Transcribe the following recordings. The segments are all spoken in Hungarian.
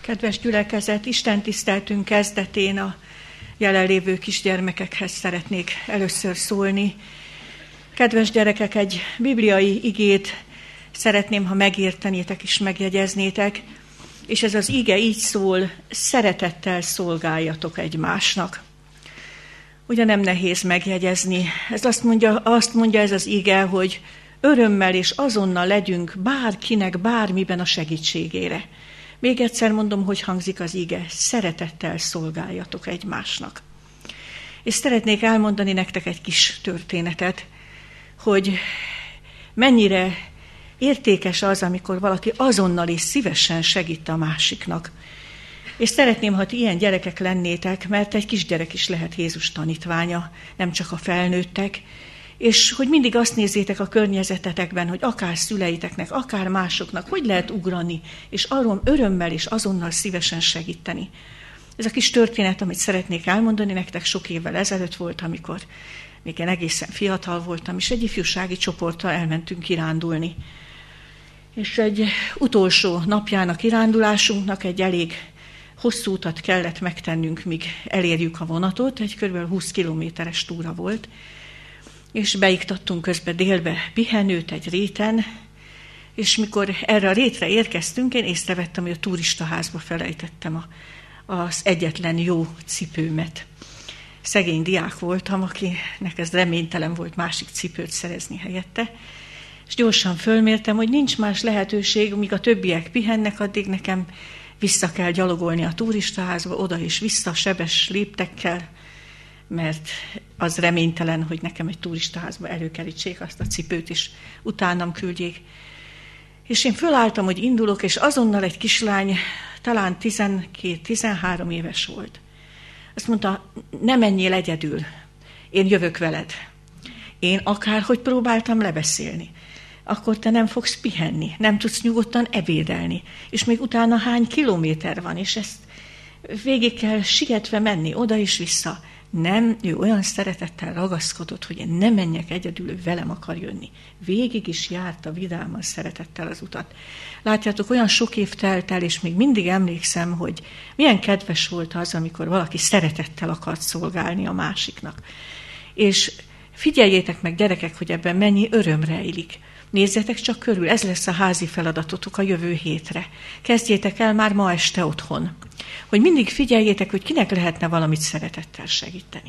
Kedves gyülekezet, Isten tiszteltünk kezdetén a jelenlévő kisgyermekekhez szeretnék először szólni. Kedves gyerekek, egy bibliai igét szeretném, ha megértenétek és megjegyeznétek, és ez az ige így szól: szeretettel szolgáljatok egymásnak. Ugye nem nehéz megjegyezni. Ez azt mondja ez az ige, hogy örömmel és azonnal legyünk bárkinek, bármiben a segítségére. Még egyszer mondom, hogy hangzik az ige: szeretettel szolgáljatok egymásnak. És szeretnék elmondani nektek egy kis történetet, hogy mennyire értékes az, amikor valaki azonnal és szívesen segít a másiknak. És szeretném, ha ti ilyen gyerekek lennétek, mert egy kisgyerek is lehet Jézus tanítványa, nem csak a felnőttek, és hogy mindig azt nézzétek a környezetetekben, hogy akár szüleiteknek, akár másoknak, hogy lehet ugrani, és arról örömmel és azonnal szívesen segíteni. Ez a kis történet, amit szeretnék elmondani nektek, sok évvel ezelőtt volt, amikor még én egészen fiatal voltam, és egy ifjúsági csoporttal elmentünk kirándulni. És egy utolsó napján a kirándulásunknak egy elég hosszú utat kellett megtennünk, míg elérjük a vonatot, egy kb. 20 kilométeres túra volt, és beiktattunk közben délbe pihenőt egy réten, és mikor erre a rétre érkeztünk, én észrevettem, hogy a turistaházba felejtettem az egyetlen jó cipőmet. Szegény diák voltam, akinek ez reménytelen volt másik cipőt szerezni helyette, és gyorsan fölmértem, hogy nincs más lehetőség, míg a többiek pihennek, addig nekem vissza kell gyalogolni a turistaházba, oda és vissza sebes léptekkel, mert az reménytelen, hogy nekem egy turistaházba előkerítsék azt a cipőt, és utánam küldjék. És én fölálltam, hogy indulok, és azonnal egy kislány, talán 12-13 éves volt. Azt mondta: ne menjél egyedül, én jövök veled. Én akárhogy próbáltam lebeszélni. Akkor te nem fogsz pihenni, nem tudsz nyugodtan ebédelni, és még utána hány kilométer van, és ezt végig kell sietve menni, oda és vissza. Nem, ő olyan szeretettel ragaszkodott, hogy én nem menjek egyedül, ő velem akar jönni. Végig is járta vidáman szeretettel az utat. Látjátok, olyan sok év telt el, és még mindig emlékszem, hogy milyen kedves volt az, amikor valaki szeretettel akart szolgálni a másiknak. És figyeljétek meg, gyerekek, hogy ebben mennyi öröm rejlik. Nézzetek csak körül, ez lesz a házi feladatotok a jövő hétre. Kezdjétek el már ma este otthon, hogy mindig figyeljétek, hogy kinek lehetne valamit szeretettel segíteni.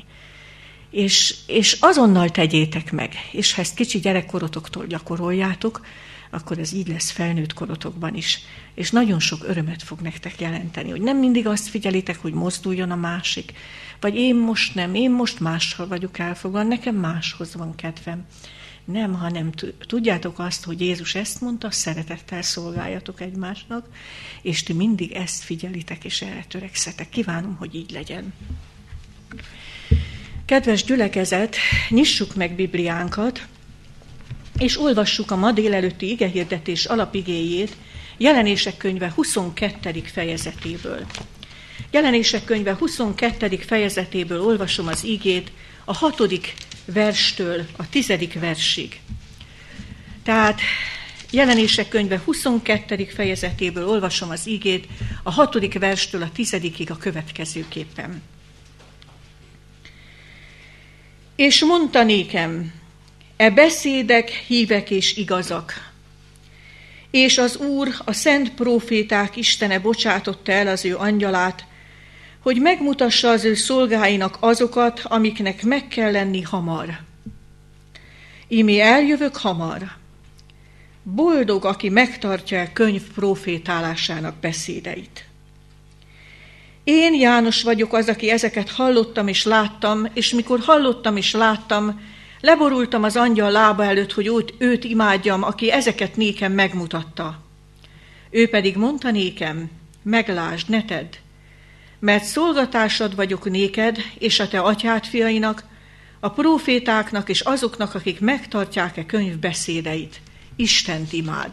És azonnal tegyétek meg, és ha ezt kicsi gyerekkorotoktól gyakoroljátok, akkor ez így lesz felnőtt korotokban is. És nagyon sok örömet fog nektek jelenteni, hogy nem mindig azt figyelitek, hogy mozduljon a másik, vagy én most máshol vagyok elfogva, nekem máshoz van kedvem. Nem, hanem tudjátok azt, hogy Jézus ezt mondta: szeretettel szolgáljatok egymásnak, és ti mindig ezt figyelitek, és erre törekszetek. Kívánom, hogy így legyen. Kedves gyülekezet, nyissuk meg Bibliánkat, és olvassuk a ma délelőtti igehirdetés alapigéjét Jelenések könyve 22. fejezetéből. Jelenések könyve 22. fejezetéből olvasom az igét a 6. verstől a 10. versig. Tehát Jelenések könyve 22. fejezetéből olvasom az igét a 6. verstől a 10. a következőképpen. És mondta nékem: e beszédek hívek és igazak. És az Úr, a szent próféták Istene bocsátotta el az ő angyalát, hogy megmutassa az ő szolgáinak azokat, amiknek meg kell lenni hamar. Ímé eljövök hamar. Boldog, aki megtartja a könyv prófétálásának beszédeit. Én, János vagyok az, aki ezeket hallottam és láttam, és mikor hallottam és láttam, leborultam az angyal lába előtt, hogy őt imádjam, aki ezeket nékem megmutatta. Ő pedig mondta nékem: meglásd, ne tedd, mert szolgatásad vagyok néked, és a te atyád fiainak, a prófétáknak és azoknak, akik megtartják könyv beszédeit. Istent imád.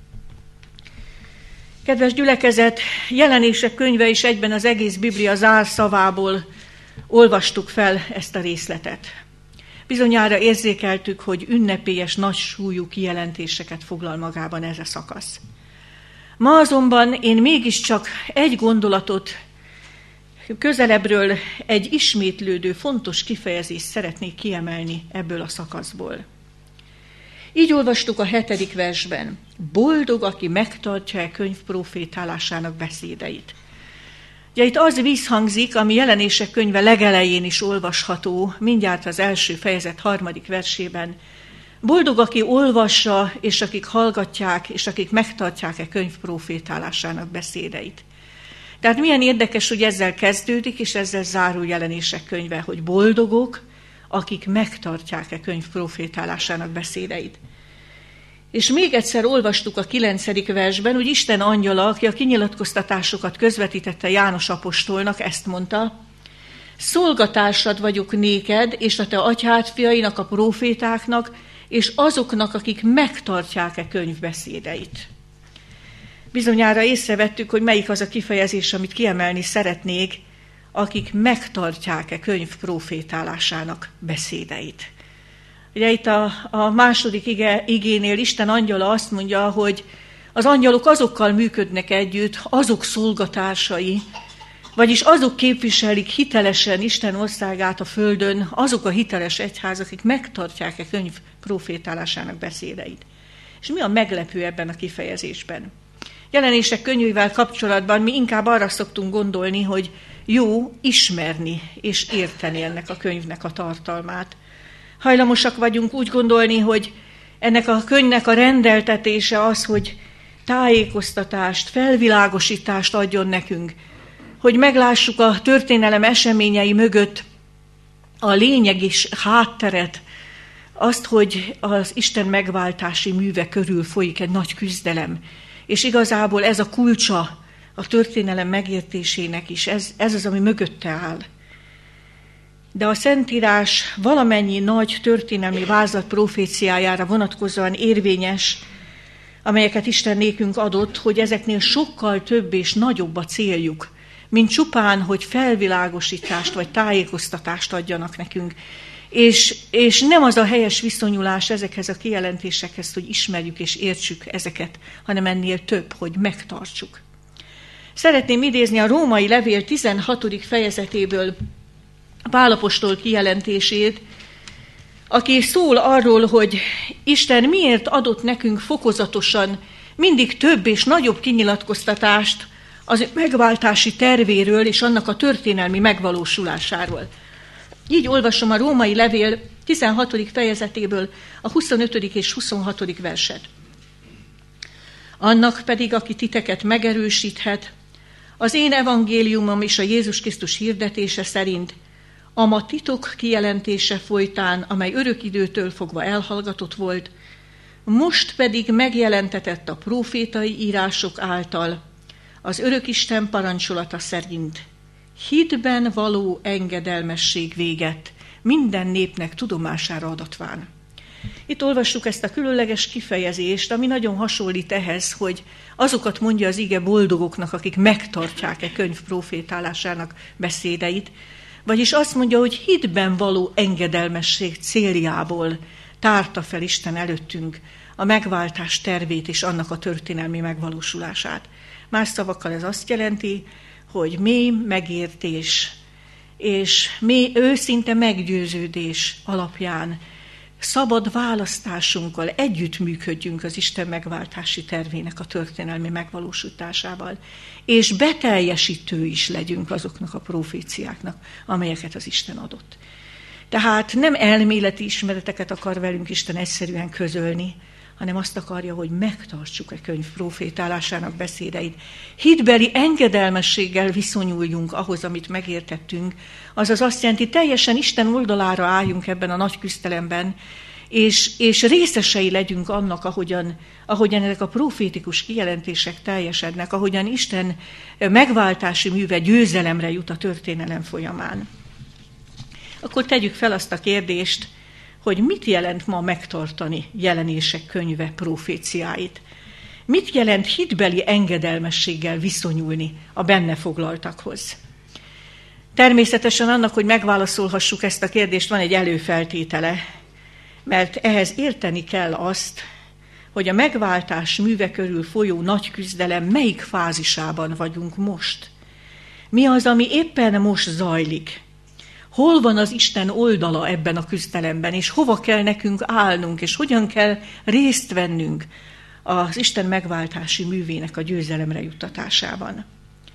Kedves gyülekezet, Jelenések könyve is egyben az egész Biblia zárszavából olvastuk fel ezt a részletet. Bizonyára érzékeltük, hogy ünnepélyes, nagy súlyú kijelentéseket foglal magában ez a szakasz. Ma azonban én mégiscsak egy gondolatot, közelebbről egy ismétlődő, fontos kifejezést szeretnék kiemelni ebből a szakaszból. Így olvastuk a 7. versben. Boldog, aki megtartja a könyv profétálásának beszédeit. Ugye itt az vízhangzik, ami Jelenések könyve legelején is olvasható, mindjárt az első fejezet 3. versében. Boldog, aki olvassa, és akik hallgatják, és akik megtartják a könyv profétálásának beszédeit. Tehát milyen érdekes, hogy ezzel kezdődik, és ezzel zárul Jelenések könyve, hogy boldogok, akik megtartják a könyv profétálásának beszédeit. És még egyszer olvastuk a 9. versben, hogy Isten angyala, aki a kinyilatkoztatásokat közvetítette János apostolnak, ezt mondta, szolgatársad vagyok néked, és a te atyád fiainak, a profétáknak, és azoknak, akik megtartják a könyv beszédeit. Bizonyára észrevettük, hogy melyik az a kifejezés, amit kiemelni szeretnék, akik megtartják a könyv profétálásának beszédeit. Ugye itt a második igénél Isten angyala azt mondja, hogy az angyalok azokkal működnek együtt, azok szolgatársai, vagyis azok képviselik hitelesen Isten országát a földön, azok a hiteles egyház, akik megtartják a könyv profétálásának beszédeit. És mi a meglepő ebben a kifejezésben? Jelenések könyvével kapcsolatban mi inkább arra szoktunk gondolni, hogy jó ismerni és érteni ennek a könyvnek a tartalmát. Hajlamosak vagyunk úgy gondolni, hogy ennek a könyvnek a rendeltetése az, hogy tájékoztatást, felvilágosítást adjon nekünk, hogy meglássuk a történelem eseményei mögött a lényeg és hátteret, azt, hogy az Isten megváltási műve körül folyik egy nagy küzdelem, és igazából ez a kulcsa a történelem megértésének is, ez az, ami mögötte áll. De a Szentírás valamennyi nagy történelmi vázlat proféciájára vonatkozóan érvényes, amelyeket Isten nékünk adott, hogy ezeknél sokkal több és nagyobb a céljuk, mint csupán, hogy felvilágosítást vagy tájékoztatást adjanak nekünk. És nem az a helyes viszonyulás ezekhez a kijelentésekhez, hogy ismerjük és értsük ezeket, hanem ennél több, hogy megtartsuk. Szeretném idézni a Római levél 16. fejezetéből Pál apostol kijelentését, aki szól arról, hogy Isten miért adott nekünk fokozatosan mindig több és nagyobb kinyilatkoztatást az megváltási tervéről és annak a történelmi megvalósulásáról. Így olvasom a Római levél 16. fejezetéből a 25. és 26. verset. Annak pedig, aki titeket megerősíthet, az én evangéliumom és a Jézus Krisztus hirdetése szerint, ama titok kijelentése folytán, amely örök időtől fogva elhallgatott volt, most pedig megjelentetett a prófétai írások által, az örök Isten parancsolata szerint, hitben való engedelmesség véget, minden népnek tudomására adatván. Itt olvassuk ezt a különleges kifejezést, ami nagyon hasonlít ehhez, hogy azokat mondja az ige boldogoknak, akik megtartják a könyv profétálásának beszédeit, vagyis azt mondja, hogy hitben való engedelmesség céljából tárta fel Isten előttünk a megváltás tervét és annak a történelmi megvalósulását. Más szavakkal ez azt jelenti, hogy mély megértés és mély őszinte meggyőződés alapján szabad választásunkkal együttműködjünk az Isten megváltási tervének a történelmi megvalósításával, és beteljesítő is legyünk azoknak a proféciáknak, amelyeket az Isten adott. Tehát nem elméleti ismereteket akar velünk Isten egyszerűen közölni, hanem azt akarja, hogy megtartsuk a könyv profétálásának beszédeit. Hitbeli engedelmességgel viszonyuljunk ahhoz, amit megértettünk, azaz azt jelenti, teljesen Isten oldalára álljunk ebben a nagy küzdelemben, és részesei legyünk annak, ahogyan ezek a profétikus kijelentések teljesednek, ahogyan Isten megváltási műve győzelemre jut a történelem folyamán. Akkor tegyük fel azt a kérdést, hogy mit jelent ma megtartani Jelenések könyve proféciáit. Mit jelent hitbeli engedelmességgel viszonyulni a benne foglaltakhoz? Természetesen annak, hogy megválaszolhassuk ezt a kérdést, van egy előfeltétele, mert ehhez érteni kell azt, hogy a megváltás műve körül folyó nagy küzdelem melyik fázisában vagyunk most. Mi az, ami éppen most zajlik? Hol van az Isten oldala ebben a küzdelemben, és hova kell nekünk állnunk, és hogyan kell részt vennünk az Isten megváltási művének a győzelemre juttatásában.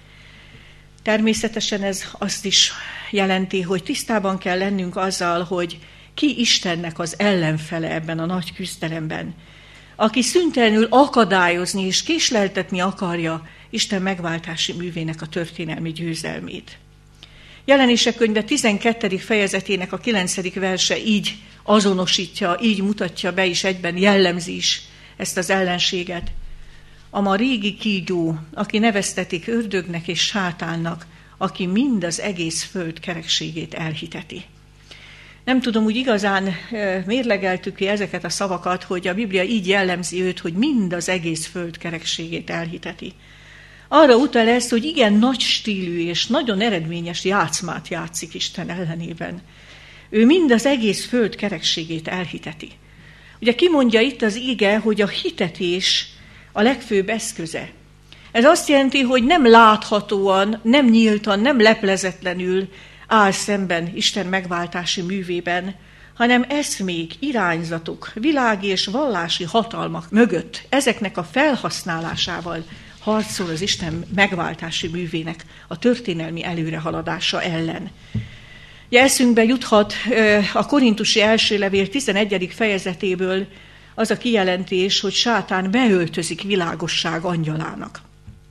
Természetesen ez azt is jelenti, hogy tisztában kell lennünk azzal, hogy ki Istennek az ellenfele ebben a nagy küzdelemben, aki szüntelenül akadályozni és késleltetni akarja Isten megváltási művének a történelmi győzelmét. Jelenések könyve 12. fejezetének a 9. verse így azonosítja, így mutatja be, és egyben jellemzi is ezt az ellenséget. A ma régi kígyó, aki neveztetik ördögnek és sátánnak, aki mind az egész föld kerekségét elhiteti. Nem tudom, úgy igazán mérlegeltük ki ezeket a szavakat, hogy a Biblia így jellemzi őt, hogy mind az egész föld kerekségét elhiteti. Arra utal ez, hogy igen nagy stílű és nagyon eredményes játszmát játszik Isten ellenében. Ő mind az egész föld kerekségét elhiteti. Ugye kimondja itt az ige, hogy a hitetés a legfőbb eszköze. Ez azt jelenti, hogy nem láthatóan, nem nyíltan, nem leplezetlenül áll szemben Isten megváltási művében, hanem eszmék, irányzatok, világi és vallási hatalmak mögött, ezeknek a felhasználásával harcol az Isten megváltási művének a történelmi előrehaladása ellen. Ugye eszünkbe juthat a Korintusi első levél 11. fejezetéből az a kijelentés, hogy sátán beöltözik világosság angyalának.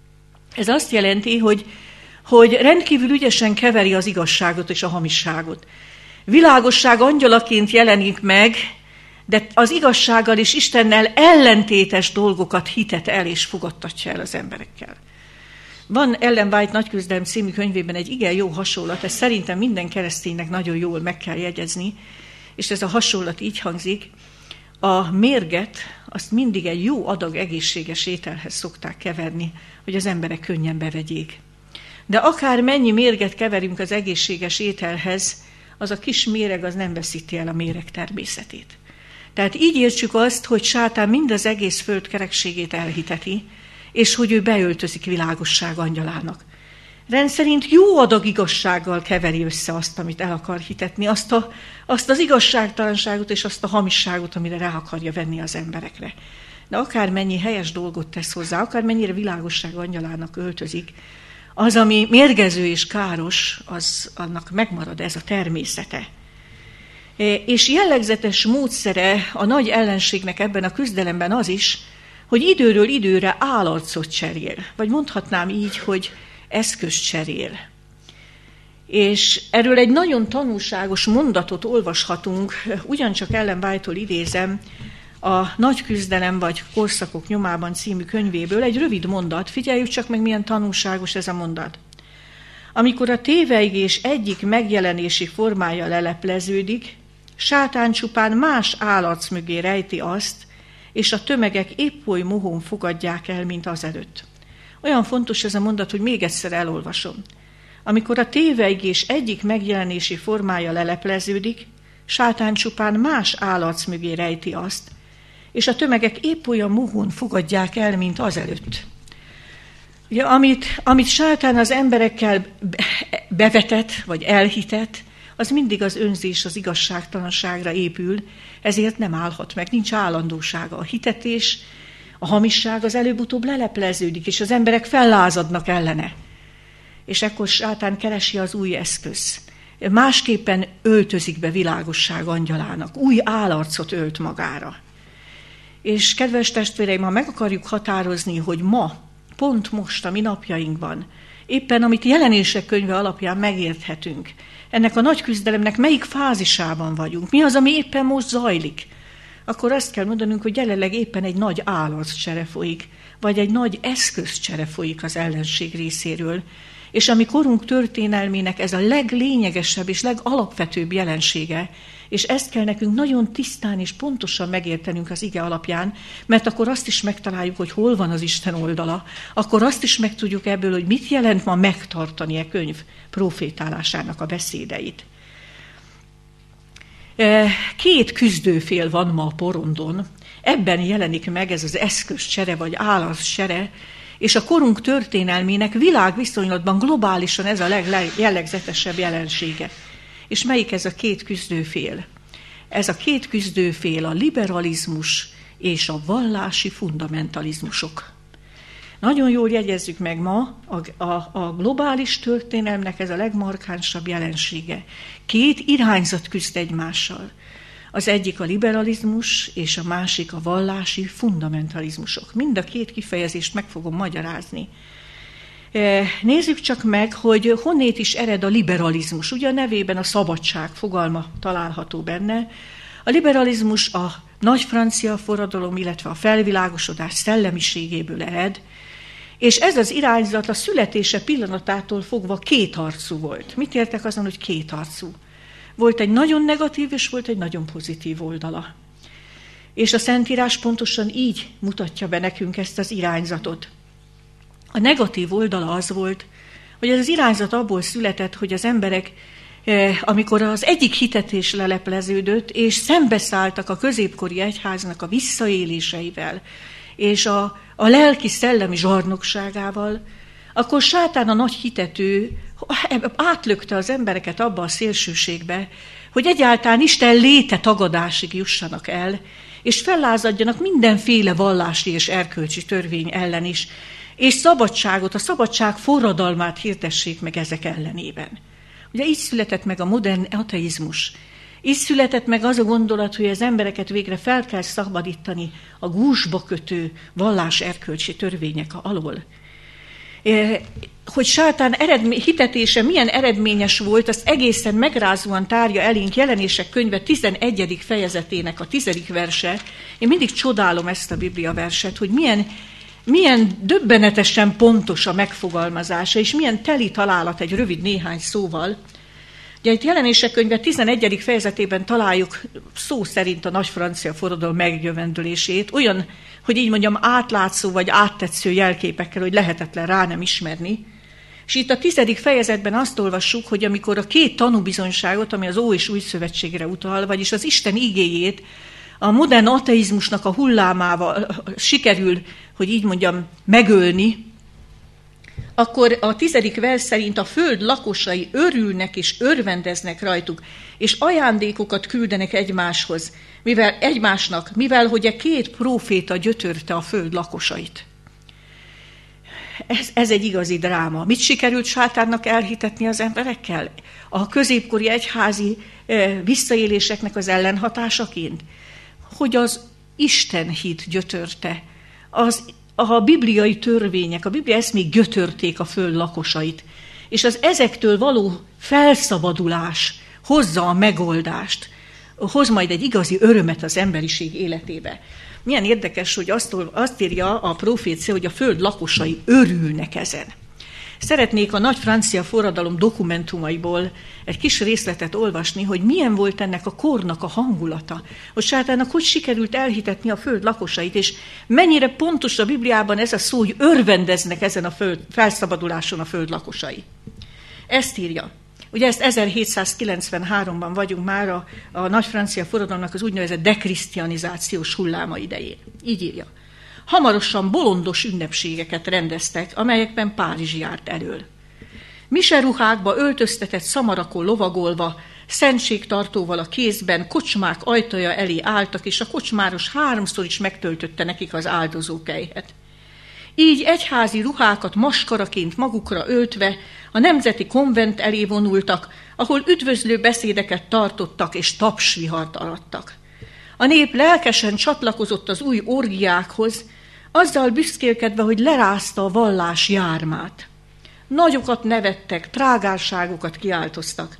Ez azt jelenti, hogy rendkívül ügyesen keveri az igazságot és a hamisságot. Világosság angyalaként jelenik meg, de az igazsággal és Istennel ellentétes dolgokat hitet el és fogadtatja el az emberekkel. Van Ellen White Nagyküzdelem című könyvében egy igen jó hasonlat, ezt szerintem minden kereszténynek nagyon jól meg kell jegyezni, és ez a hasonlat így hangzik: a mérget azt mindig egy jó adag egészséges ételhez szokták keverni, hogy az emberek könnyen bevegyék. De akár mennyi mérget keverünk az egészséges ételhez, az a kis méreg az nem veszíti el a méreg természetét. Tehát így értsük azt, hogy sátán mind az egész föld kerekségét elhiteti, és hogy ő beöltözik világosság angyalának. Rendszerint jó adag igazsággal keveri össze azt, amit el akar hitetni, azt az igazságtalanságot és azt a hamisságot, amire rá akarja venni az emberekre. De akármennyi helyes dolgot tesz hozzá, akármennyire világosság angyalának öltözik, az, ami mérgező és káros, annak megmarad ez a természete. És jellegzetes módszere a nagy ellenségnek ebben a küzdelemben az is, hogy időről időre állarcot cserél, vagy mondhatnám így, hogy eszközt cserél. És erről egy nagyon tanulságos mondatot olvashatunk, ugyancsak Ellen White-tól idézem, a Nagy küzdelem vagy Korszakok nyomában című könyvéből egy rövid mondat, figyeljük csak meg, milyen tanulságos ez a mondat. Amikor a tévejgés egyik megjelenési formája lelepleződik, sátán csupán más állarc mögé rejti azt, és a tömegek épp oly mohón fogadják el, mint azelőtt. Olyan fontos ez a mondat, hogy még egyszer elolvasom. Amikor a tévejgés egyik megjelenési formája lelepleződik, sátán csupán más állarc mögé rejti azt, és a tömegek épp olyan mohón fogadják el, mint azelőtt. Ugye, amit sátán az emberekkel bevetett, vagy elhitett, az mindig az önzés, az igazságtalanságra épül, ezért nem állhat meg, nincs állandósága. A hitetés, a hamisság az előbb-utóbb lelepleződik, és az emberek fellázadnak ellene. És ekkor sátán keresi az új eszköz. Másképpen öltözik be világosság angyalának, új állarcot ölt magára. És kedves testvéreim, ha meg akarjuk határozni, hogy ma, pont most, a mi napjainkban, éppen amit Jelenések könyve alapján megérthetünk, ennek a nagy küzdelemnek melyik fázisában vagyunk, mi az, ami éppen most zajlik, akkor azt kell mondanunk, hogy jelenleg éppen egy nagy állarccsere folyik, vagy egy nagy eszközcsere folyik az ellenség részéről, és ami korunk történelmének ez a leglényegesebb és legalapvetőbb jelensége, és ezt kell nekünk nagyon tisztán és pontosan megértenünk az ige alapján, mert akkor azt is megtaláljuk, hogy hol van az Isten oldala, akkor azt is megtudjuk ebből, hogy mit jelent ma megtartani a könyv profétálásának a beszédeit. Két küzdőfél van ma a porondon. ebben jelenik meg ez az eszközcsere vagy álaszcsere, és a korunk történelmének világviszonylatban globálisan ez a legjellegzetesebb jelensége. És melyik ez a két küzdőfél? Ez a két küzdőfél a liberalizmus és a vallási fundamentalizmusok. Nagyon jól jegyezzük meg ma, a globális történelmnek ez a legmarkánsabb jelensége. Két irányzat küzd egymással. Az egyik a liberalizmus, és a másik a vallási fundamentalizmusok. Mind a két kifejezést meg fogom magyarázni. Nézzük csak meg, hogy honnét is ered a liberalizmus. Ugye a nevében a szabadság fogalma található benne. A liberalizmus a nagy francia forradalom, illetve a felvilágosodás szellemiségéből ered, és ez az irányzat a születése pillanatától fogva kétarcú volt. Mit értek azon, hogy kétarcú? Volt egy nagyon negatív, és volt egy nagyon pozitív oldala. És a Szentírás pontosan így mutatja be nekünk ezt az irányzatot. A negatív oldala az volt, hogy ez az irányzat abból született, hogy az emberek, amikor az egyik hitetés lelepleződött, és szembeszálltak a középkori egyháznak a visszaéléseivel, és a lelki-szellemi zsarnokságával, akkor sátán a nagy hitető átlökte az embereket abba a szélsőségbe, hogy egyáltalán Isten léte tagadásig jussanak el, és fellázadjanak mindenféle vallási és erkölcsi törvény ellen is, és szabadságot, a szabadság forradalmát hirdessék meg ezek ellenében. Ugye így született meg a modern ateizmus. Így született meg az a gondolat, hogy az embereket végre fel kell szabadítani a gúzsba kötő vallás-erkölcsi törvények alól. Hogy sátán hitetése milyen eredményes volt, azt egészen megrázóan tárja elénk Jelenések könyve 11. fejezetének a 10. verse. Én mindig csodálom ezt a Biblia verset, hogy milyen döbbenetesen pontos a megfogalmazása, és milyen teli találat egy rövid néhány szóval. Ugye itt Jelenések könyve 11. fejezetében találjuk szó szerint a nagy francia forradalom megjövendülését, olyan, hogy így mondjam, átlátszó vagy áttetsző jelképekkel, hogy lehetetlen rá nem ismerni. És itt a 10. fejezetben azt olvassuk, hogy amikor a két tanúbizonyságot, ami az Ó és Új Szövetségre utal, vagyis az Isten igéjét, a modern ateizmusnak a hullámával sikerül, hogy így mondjam, megölni, akkor a 10. vers szerint a föld lakosai örülnek és örvendeznek rajtuk, és ajándékokat küldenek egymásnak, mivel hogy a két próféta gyötörte a föld lakosait. Ez egy igazi dráma. Mit sikerült sátánnak elhitetni az emberekkel? A középkori egyházi visszaéléseknek az ellenhatásaként? Hogy az Isten hit gyötörte, a bibliai törvények, a biblia eszmék gyötörték a föld lakosait, és az ezektől való felszabadulás hozza a megoldást, hoz majd egy igazi örömet az emberiség életébe. Milyen érdekes, hogy azt írja a profécia, hogy a föld lakosai örülnek ezen. Szeretnék a nagy francia forradalom dokumentumaiból egy kis részletet olvasni, hogy milyen volt ennek a kornak a hangulata, hogy sátánnak hogy sikerült elhitetni a föld lakosait, és mennyire pontos a Bibliában ez a szó, hogy örvendeznek ezen a felszabaduláson a föld lakosai. Ezt írja. Ugye ezt 1793-ban vagyunk már a nagy francia forradalomnak az úgynevezett dekrisztianizációs hulláma idején. Így írja. Hamarosan bolondos ünnepségeket rendeztek, amelyekben Párizs járt elől. Miseruhákba öltöztetett szamarakon lovagolva, szentségtartóval a kézben, kocsmák ajtaja elé álltak, és a kocsmáros 3-szor is megtöltötte nekik az áldozókelyhet. Így egyházi ruhákat maskaraként magukra öltve a nemzeti konvent elé vonultak, ahol üdvözlő beszédeket tartottak és tapsvihart arattak. A nép lelkesen csatlakozott az új orgiákhoz, azzal büszkélkedve, hogy lerázta a vallás jármát. Nagyokat nevettek, trágárságokat kiáltoztak.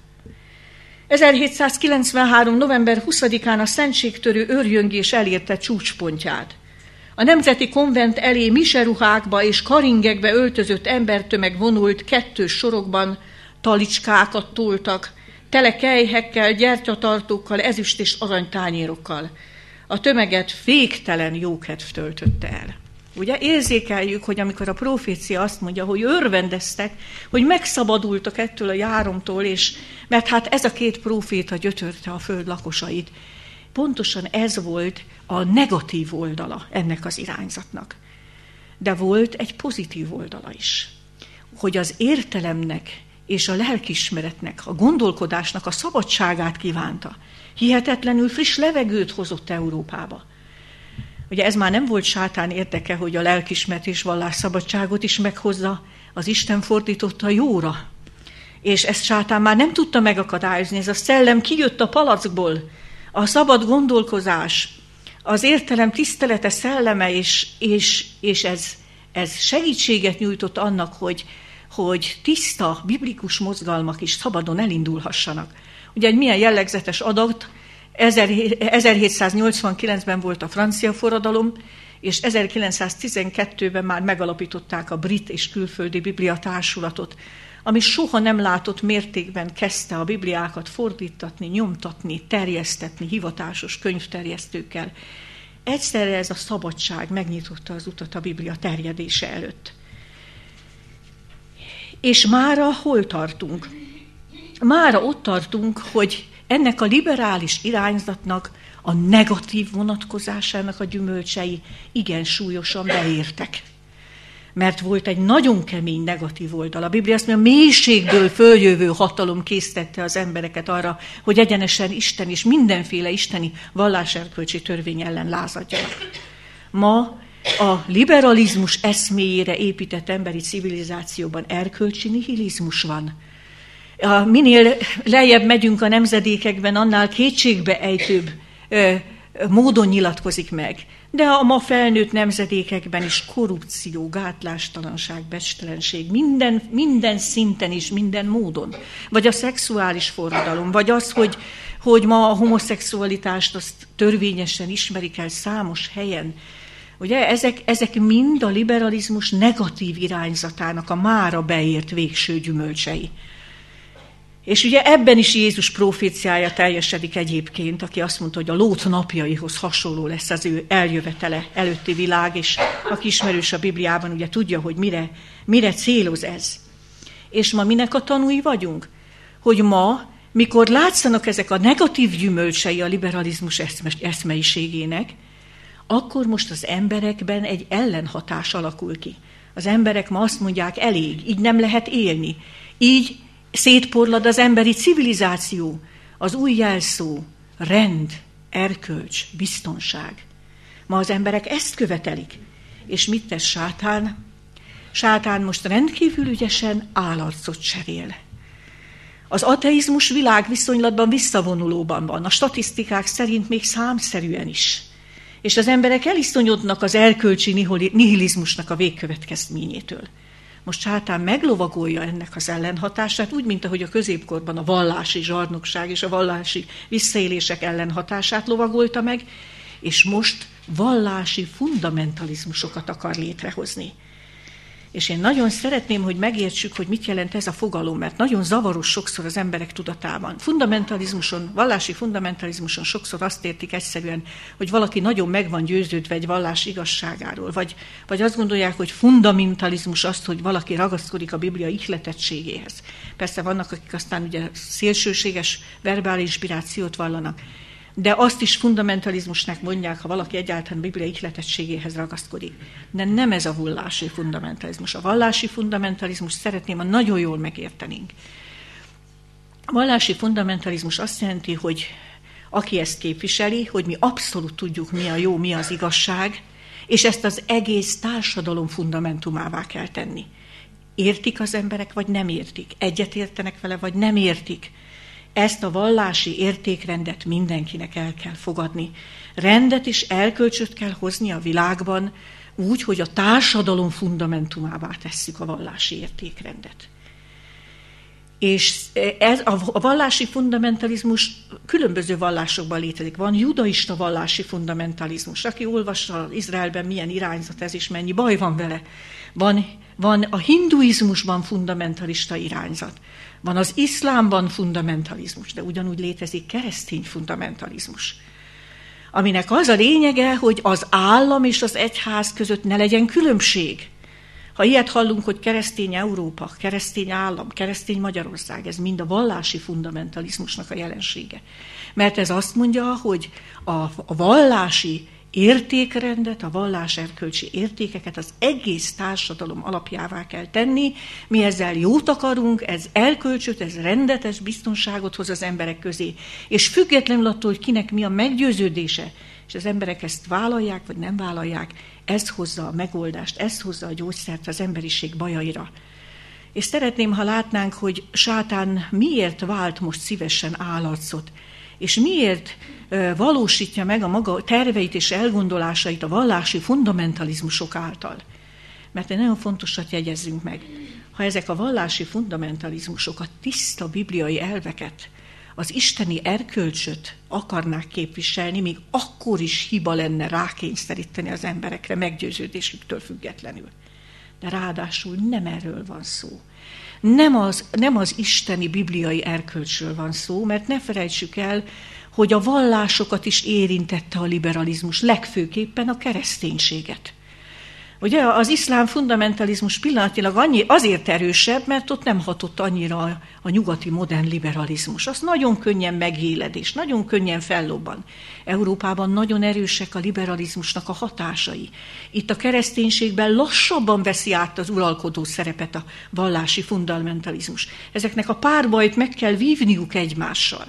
1793. november 20-án a szentségtörő őrjöngés elérte csúcspontját. A nemzeti konvent elé miseruhákba és karingekbe öltözött embertömeg vonult kettős sorokban, talicskákat toltak, tele kelyhekkel, gyertyatartókkal, ezüst és aranytányérokkal. A tömeget féktelen jókedv töltötte el. Ugye érzékeljük, hogy amikor a profécia azt mondja, hogy örvendeztek, hogy megszabadultak ettől a járomtól, mert hát ez a két próféta gyötörte a föld lakosait. pontosan ez volt a negatív oldala ennek az irányzatnak. De volt egy pozitív oldala is, hogy az értelemnek és a lelkiismeretnek, a gondolkodásnak a szabadságát kívánta. Hihetetlenül friss levegőt hozott Európába. Ugye ez már nem volt sátán érdeke, hogy a lelkiismeret és vallásszabadságot is meghozza, az Isten fordította jóra. És ezt sátán már nem tudta megakadályozni, ez a szellem kijött a palackból, a szabad gondolkozás, az értelem tisztelete szelleme, és ez segítséget nyújtott annak, hogy tiszta, biblikus mozgalmak is szabadon elindulhassanak. Ugye egy milyen jellegzetes adat, 1789-ben volt a francia forradalom, és 1912-ben már megalapították a brit és külföldi bibliatársulatot, ami soha nem látott mértékben kezdte a bibliákat fordítatni, nyomtatni, terjesztetni hivatásos könyvterjesztőkkel. Egyszerre ez a szabadság megnyitotta az utat a Biblia terjedése előtt. És mára hol tartunk? Mára ott tartunk, hogy ennek a liberális irányzatnak a negatív vonatkozásának a gyümölcsei igen súlyosan beértek. Mert volt egy nagyon kemény negatív oldal. A Biblia azt mondja, a mélységből följövő hatalom késztette az embereket arra, hogy egyenesen Isten és mindenféle isteni valláserkölcsi törvény ellen lázadjanak. Ma a liberalizmus eszméjére épített emberi civilizációban erkölcsi nihilizmus van. Minél lejjebb megyünk a nemzedékekben, annál kétségbe ejtőbb módon nyilatkozik meg. De a ma felnőtt nemzedékekben is korrupció, gátlástalanság, becstelenség, minden szinten és minden módon. Vagy a szexuális forradalom, vagy az, hogy ma a homoszexualitást azt törvényesen ismerik el számos helyen. Ugye ezek mind a liberalizmus negatív irányzatának a mára beért végső gyümölcsei. És ugye ebben is Jézus proféciája teljesedik egyébként, aki azt mondta, hogy a Lót napjaihoz hasonló lesz az ő eljövetele előtti világ, és aki ismerős a Bibliában, ugye tudja, hogy mire céloz ez. És ma minek a tanúi vagyunk? Hogy ma, mikor látszanak ezek a negatív gyümölcsei a liberalizmus eszmeiségének, akkor most az emberekben egy ellenhatás alakul ki. Az emberek ma azt mondják, elég, így nem lehet élni, így szétporlad az emberi civilizáció, az új jelszó, rend, erkölcs, biztonság. Ma az emberek ezt követelik. És mit tesz sátán? Sátán most rendkívül ügyesen állarcot cserél. Az ateizmus világviszonylatban visszavonulóban van, a statisztikák szerint még számszerűen is. És az emberek eliszonyodnak az erkölcsi nihilizmusnak a végkövetkezményétől. Most sátán meglovagolja ennek az ellenhatását, úgy, mint ahogy a középkorban a vallási zsarnokság és a vallási visszaélések ellenhatását lovagolta meg, és most vallási fundamentalizmusokat akar létrehozni. És én nagyon szeretném, hogy megértsük, hogy mit jelent ez a fogalom, mert nagyon zavaros sokszor az emberek tudatában. Vallási fundamentalizmuson sokszor azt értik egyszerűen, hogy valaki nagyon meg van győződve egy vallás igazságáról, vagy azt gondolják, hogy fundamentalizmus azt, hogy valaki ragaszkodik a Biblia ihletettségéhez. Persze vannak, akik aztán ugye szélsőséges verbális inspirációt vallanak, de azt is fundamentalizmusnak mondják, ha valaki egyáltalán a Biblia ihletettségéhez ragaszkodik. De nem ez a vallási fundamentalizmus. A vallási fundamentalizmus szeretném, ha nagyon jól megértenénk. A vallási fundamentalizmus azt jelenti, hogy aki ezt képviseli, hogy mi abszolút tudjuk, mi a jó, mi az igazság, és ezt az egész társadalom fundamentumává kell tenni. Értik az emberek, vagy nem értik? Egyet értenek vele, vagy nem értik? Ezt a vallási értékrendet mindenkinek el kell fogadni. Rendet és erkölcsöt kell hozni a világban úgy, hogy a társadalom fundamentumává tesszük a vallási értékrendet. És ez a vallási fundamentalizmus különböző vallásokban létezik. Van judaista vallási fundamentalizmus. Aki olvassa Izraelben milyen irányzat ez és mennyi baj van vele. Van a hinduizmusban fundamentalista irányzat. Van az iszlámban fundamentalizmus, de ugyanúgy létezik keresztény fundamentalizmus. Aminek az a lényege, hogy az állam és az egyház között ne legyen különbség, Ha ilyet hallunk, hogy keresztény Európa, keresztény állam, keresztény Magyarország, ez mind a vallási fundamentalizmusnak a jelensége. Mert ez azt mondja, hogy a vallási értékrendet, a valláserkölcsi értékeket az egész társadalom alapjává kell tenni. Mi ezzel jót akarunk, ez erkölcsöt, ez rendet, ez biztonságot hoz az emberek közé. És függetlenül attól, hogy kinek mi a meggyőződése, és az emberek ezt vállalják, vagy nem vállalják, ez hozza a megoldást, ez hozza a gyógyszert az emberiség bajaira. És szeretném, ha látnánk, hogy sátán miért vált most szívesen állarcot, és miért valósítja meg a maga terveit és elgondolásait a vallási fundamentalizmusok által. Mert egy nagyon fontosat jegyezzünk meg. Ha ezek a vallási fundamentalizmusok a tiszta bibliai elveket, az isteni erkölcsöt akarnák képviselni, még akkor is hiba lenne rákényszeríteni az emberekre meggyőződésüktől függetlenül. De ráadásul nem erről van szó. Nem az isteni bibliai erkölcsről van szó, mert ne felejtsük el, hogy a vallásokat is érintette a liberalizmus, legfőképpen a kereszténységet. Ugye az iszlám fundamentalizmus pillanatnyilag azért erősebb, mert ott nem hatott annyira a nyugati modern liberalizmus. Az nagyon könnyen megéled és nagyon könnyen fellobban. Európában nagyon erősek a liberalizmusnak a hatásai. Itt a kereszténységben lassabban veszi át az uralkodó szerepet a vallási fundamentalizmus. Ezeknek a párbajt meg kell vívniuk egymással.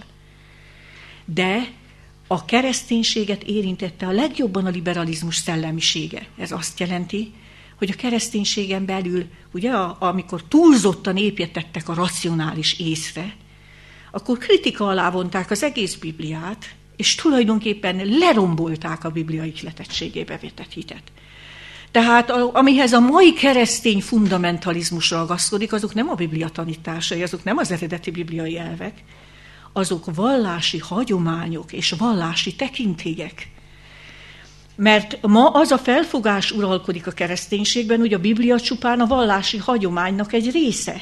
De a kereszténységet érintette a legjobban a liberalizmus szellemisége. Ez azt jelenti, hogy a kereszténységen belül, ugye, amikor túlzottan építettek a racionális észre, akkor kritika alá vonták az egész Bibliát, és tulajdonképpen lerombolták a Biblia ihletettségébe vetett hitet. Tehát amihez a mai keresztény fundamentalizmus ragaszkodik, azok nem a Biblia tanításai, azok nem az eredeti bibliai elvek, azok vallási hagyományok és vallási tekintélyek. Mert ma az a felfogás uralkodik a kereszténységben, hogy a Biblia csupán a vallási hagyománynak egy része.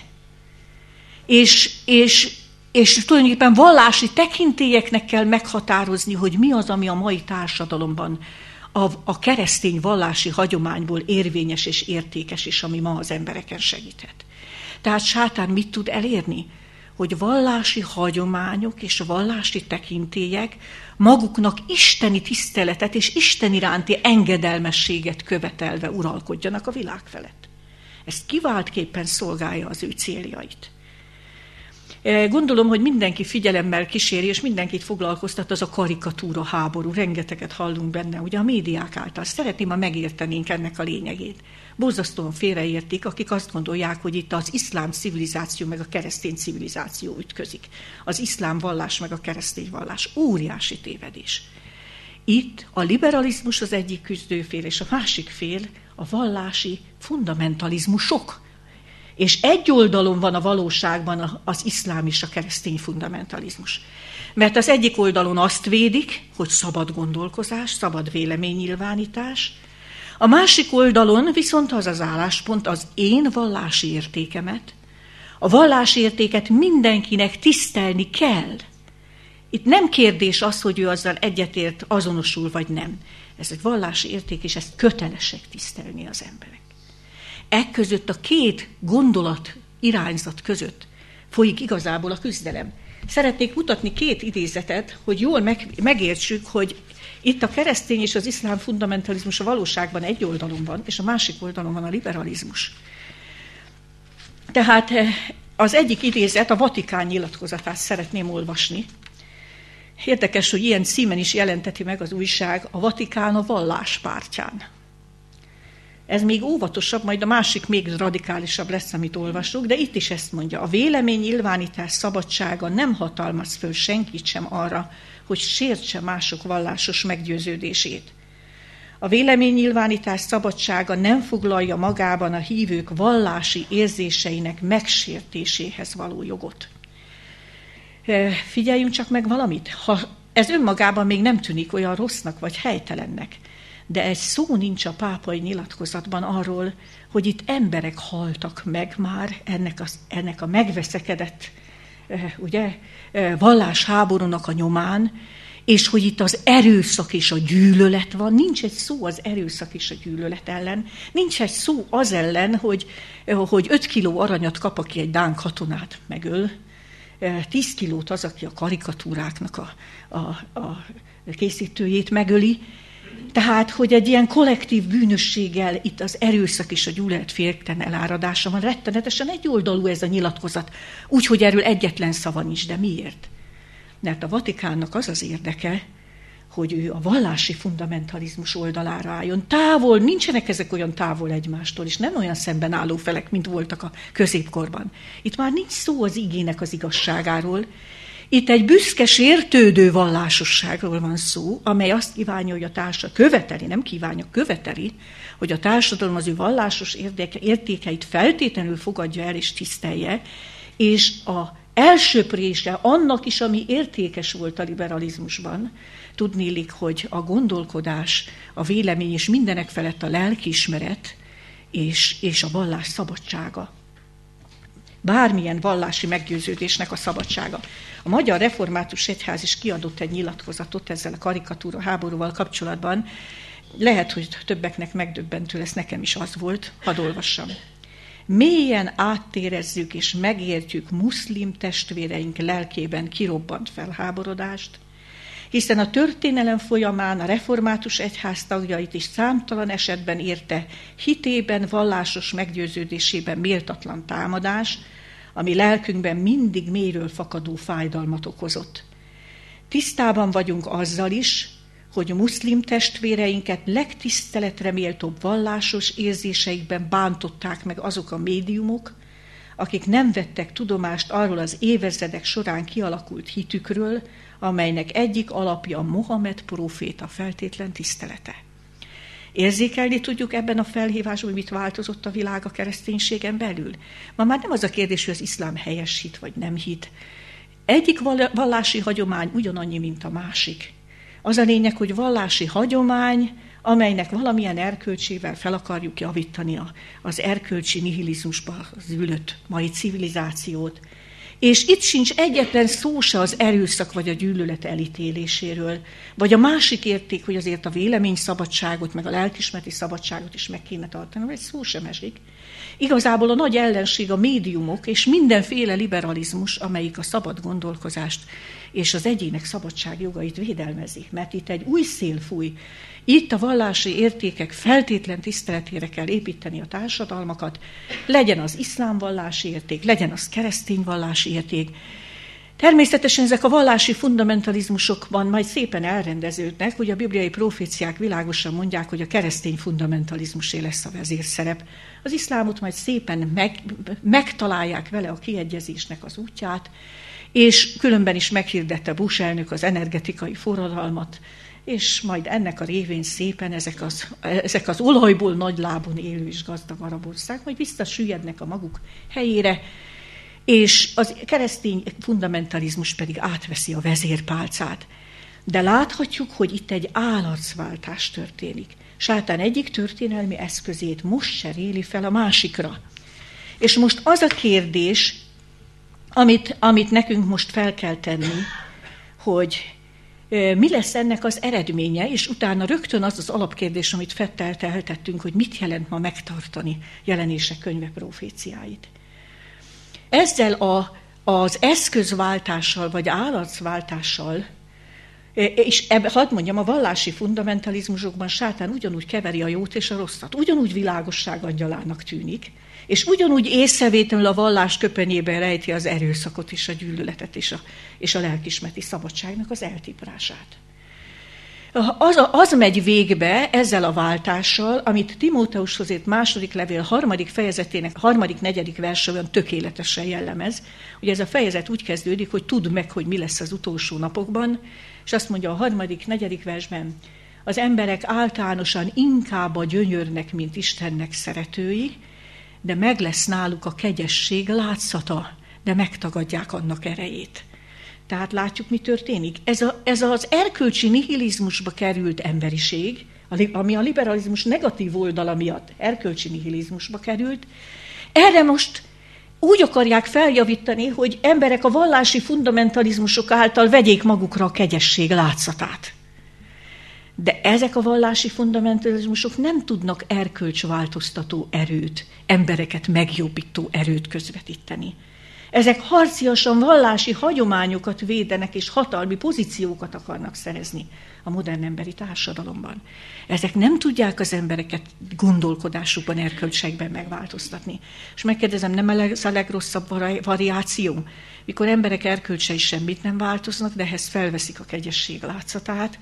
És tulajdonképpen vallási tekintélyeknek kell meghatározni, hogy mi az, ami a mai társadalomban a keresztény vallási hagyományból érvényes és értékes, és ami ma az embereken segíthet. Tehát sátán mit tud elérni? Hogy vallási hagyományok és vallási tekintélyek maguknak isteni tiszteletet és Isten iránti engedelmességet követelve uralkodjanak a világ felett. Ez kiváltképpen szolgálja az ő céljait. Gondolom, hogy mindenki figyelemmel kíséri, és mindenkit foglalkoztat az a karikatúra háború. Rengeteget hallunk benne, ugye a médiák által. Szeretném, ha megértenénk ennek a lényegét. Borzasztóan félreértik, akik azt gondolják, hogy itt az iszlám civilizáció meg a keresztény civilizáció ütközik. Az iszlám vallás meg a keresztény vallás. Óriási tévedés. Itt a liberalizmus az egyik küzdőfél, és a másik fél a vallási fundamentalizmusok. És egy oldalon van a valóságban az iszlám és a keresztény fundamentalizmus. Mert az egyik oldalon azt védik, hogy szabad gondolkozás, szabad véleménynyilvánítás, a másik oldalon viszont az az álláspont, az én vallási értékemet, a vallási értéket mindenkinek tisztelni kell. Itt nem kérdés az, hogy ő azzal egyetért, azonosul vagy nem. Ez egy vallási érték, és ezt kötelesek tisztelni az emberek. Ekközött a két gondolat irányzat között folyik igazából a küzdelem. Szeretnék mutatni két idézetet, hogy jól megértsük, hogy itt a keresztény és az iszlám fundamentalizmus a valóságban egy oldalon van, és a másik oldalon van a liberalizmus. Tehát az egyik idézet, a Vatikán nyilatkozatát szeretném olvasni. Érdekes, hogy ilyen címen is jelenteti meg az újság, a Vatikán a vallás pártján. Ez még óvatosabb, majd a másik még radikálisabb lesz, amit olvasok, de itt is ezt mondja. A véleménynyilvánítás szabadsága nem hatalmaz föl senkit sem arra, hogy sértse mások vallásos meggyőződését. A véleménynyilvánítás szabadsága nem foglalja magában a hívők vallási érzéseinek megsértéséhez való jogot. Figyeljünk csak meg valamit. Ha ez önmagában még nem tűnik olyan rossznak vagy helytelennek, de egy szó nincs a pápai nyilatkozatban arról, hogy itt emberek haltak meg már ennek a megveszekedett vallásháborúnak a nyomán, és hogy itt az erőszak és a gyűlölet van. Nincs egy szó az erőszak és a gyűlölet ellen. Nincs egy szó az ellen, hogy 5 kiló aranyat kap, aki egy dán katonát megöl. 10 kilót az, aki a karikatúráknak a készítőjét megöli. Tehát, hogy egy ilyen kollektív bűnösséggel itt az erőszak és a gyűlölet féktelen eláradása van. Rettenetesen egyoldalú ez a nyilatkozat. Úgyhogy erről egyetlen szava nincs, de miért? Mert a Vatikánnak az az érdeke, hogy ő a vallási fundamentalizmus oldalára álljon. Távol, nincsenek ezek olyan távol egymástól, és nem olyan szemben álló felek, mint voltak a középkorban. Itt már nincs szó az igének az igazságáról. Itt egy büszke, sértődő vallásosságról van szó, amely azt kívánja, hogy a társadalom követeli, nem kívánja, követeli, hogy a társadalom az ő vallásos értékeit feltétlenül fogadja el és tisztelje, és a elsöprése annak is, ami értékes volt a liberalizmusban, tudnélik, hogy a gondolkodás, a vélemény és mindenek felett a lelkiismeret és a vallás szabadsága. Bármilyen vallási meggyőződésnek a szabadsága. A Magyar Református Egyház is kiadott egy nyilatkozatot ezzel a karikatúra háborúval kapcsolatban. Lehet, hogy többeknek megdöbbentő lesz, nekem is az volt, hadd olvassam. Mélyen áttérezzük és megértjük muszlim testvéreink lelkében kirobbant felháborodást, hiszen a történelem folyamán a Református Egyház tagjait is számtalan esetben érte hitében, vallásos meggyőződésében méltatlan támadás, ami lelkünkben mindig mélyről fakadó fájdalmat okozott. Tisztában vagyunk azzal is, hogy muszlim testvéreinket legtiszteletre méltóbb vallásos érzéseikben bántották meg azok a médiumok, akik nem vettek tudomást arról az évezredek során kialakult hitükről, amelynek egyik alapja Mohamed próféta feltétlen tisztelete. Érzékelni tudjuk ebben a felhívásban, hogy mit változott a világ a kereszténységen belül? Ma már nem az a kérdés, hogy az iszlám helyes hit vagy nem hit. Egyik vallási hagyomány ugyanannyi, mint a másik. Az a lényeg, hogy vallási hagyomány, amelynek valamilyen erkölcsével fel akarjuk javítani az erkölcsi nihilizmusba ülött mai civilizációt. És itt sincs egyetlen szó se az erőszak vagy a gyűlölet elítéléséről, vagy a másik érték, hogy azért a véleményszabadságot, meg a lelkiismereti szabadságot is meg kéne tartani, vagy egy szó sem esik. Igazából a nagy ellenség a médiumok és mindenféle liberalizmus, amelyik a szabad gondolkozást és az egyének szabadságjogait védelmezi, mert itt egy új szél fúj. Itt a vallási értékek feltétlen tiszteletére kell építeni a társadalmakat, legyen az iszlám vallási érték, legyen az keresztény vallási érték. Természetesen ezek a vallási fundamentalizmusokban majd szépen elrendeződnek, hogy a bibliai proféciák világosan mondják, hogy a keresztény fundamentalizmusé lesz a vezérszerep. Az iszlámot majd szépen megtalálják vele a kiegyezésnek az útját, és különben is meghirdette Bush elnök az energetikai forradalmat, és majd ennek a révén szépen ezek az olajból nagy lábon élő és gazdag arab ország majd visszasüllyednek a maguk helyére, és az keresztény fundamentalizmus pedig átveszi a vezérpálcát. De láthatjuk, hogy itt egy állarcváltás történik. Sátán egyik történelmi eszközét most cseréli fel a másikra. És most az a kérdés, amit nekünk most fel kell tenni, hogy mi lesz ennek az eredménye, és utána rögtön az az alapkérdés, amit feltettünk, hogy mit jelent ma megtartani Jelenések könyve proféciáit. Ezzel az eszközváltással, vagy állarcváltással, és hadd mondjam, a vallási fundamentalizmusokban sátán ugyanúgy keveri a jót és a rosszat, ugyanúgy világosság angyalának tűnik, és ugyanúgy észrevétlenül a vallás köpenyében rejti az erőszakot és a gyűlöletet és a lelkiismereti szabadságnak az eltiprását. Az megy végbe ezzel a váltással, amit Timóteushoz írt második levél 3. fejezetének 3.-4. verse olyan tökéletesen jellemez. Ugye ez a fejezet úgy kezdődik, hogy tudd meg, hogy mi lesz az utolsó napokban, és azt mondja a 3.-4. versben, az emberek általánosan inkább a gyönyörnek, mint Istennek szeretői, de meg lesz náluk a kegyesség látszata, de megtagadják annak erejét. Tehát látjuk, mi történik. Ez az erkölcsi nihilizmusba került emberiség, ami a liberalizmus negatív oldala miatt erkölcsi nihilizmusba került, erre most úgy akarják feljavítani, hogy emberek a vallási fundamentalizmusok által vegyék magukra a kegyesség látszatát. De ezek a vallási fundamentalizmusok nem tudnak erkölcsváltoztató erőt, embereket megjobbító erőt közvetíteni. Ezek harciasan vallási hagyományokat védenek és hatalmi pozíciókat akarnak szerezni a modern emberi társadalomban. Ezek nem tudják az embereket gondolkodásukban, erkölcsekben megváltoztatni. És megkérdezem, nem ez a legrosszabb variáció, mikor emberek erkölcsei semmit nem változnak, de ehhez felveszik a kegyesség látszatát,